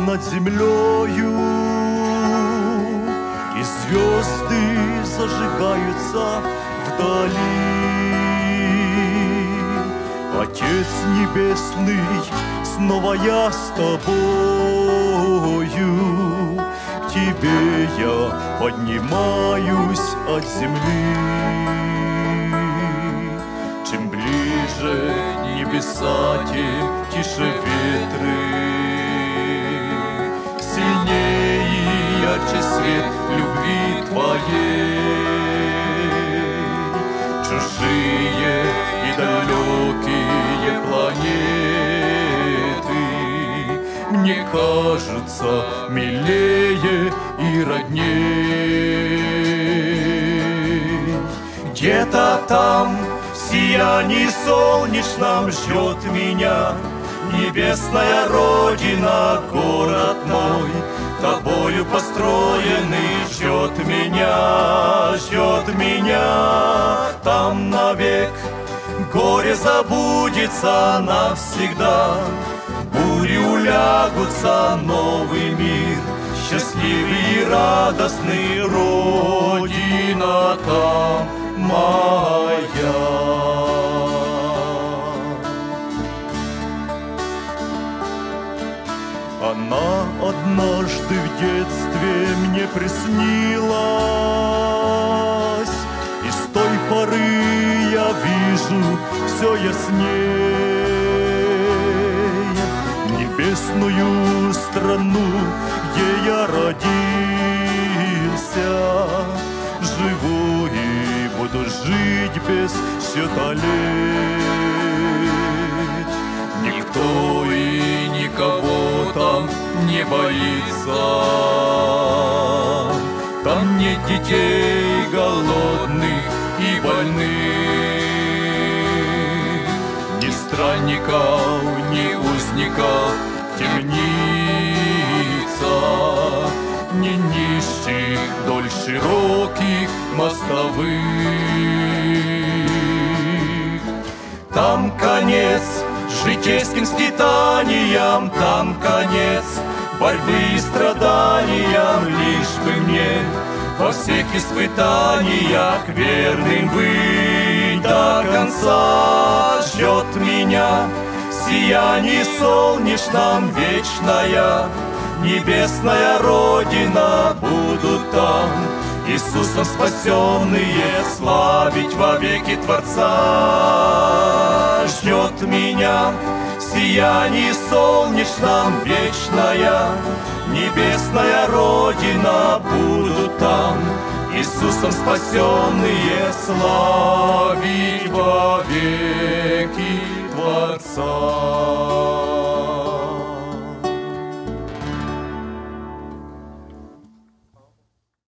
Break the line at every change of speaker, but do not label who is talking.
над землею, и звезды зажигаются вдали. Отец Небесный, снова я с Тобою, к Тебе я поднимаюсь от земли. Чем ближе небеса, тем тише ветры, сильнее и ярче свет любви Твоей. Чужие и далекие планеты мне кажутся милее и родней. Где-то там в сиянии солнечном ждет меня небесная родина, город мой, Тобою построенный, ждет меня там навек. Горе забудется навсегда, бури улягутся, новый мир, счастливый и радостный, родина там моя. Она однажды в детстве мне приснилась, и с той поры я вижу все ясней. Небесную страну, где я родился, живу и буду жить без счета лет. Никто и никого там не боится, там нет детей голодных и больных, ни странников, ни узников темница, ни нищих вдоль широких мостовых. Там конец житейским скитаниям, там конец борьбы и страданиям, лишь бы мне во всех испытаниях верным быть до конца. Ждет меня в сиянии солнечном вечная небесная родина, буду там Иисусом спасенные славить вовеки Творца. Ждет меня в сиянии солнечном вечная небесная родина, буду там Иисусом спасенные славить вовеки Творца.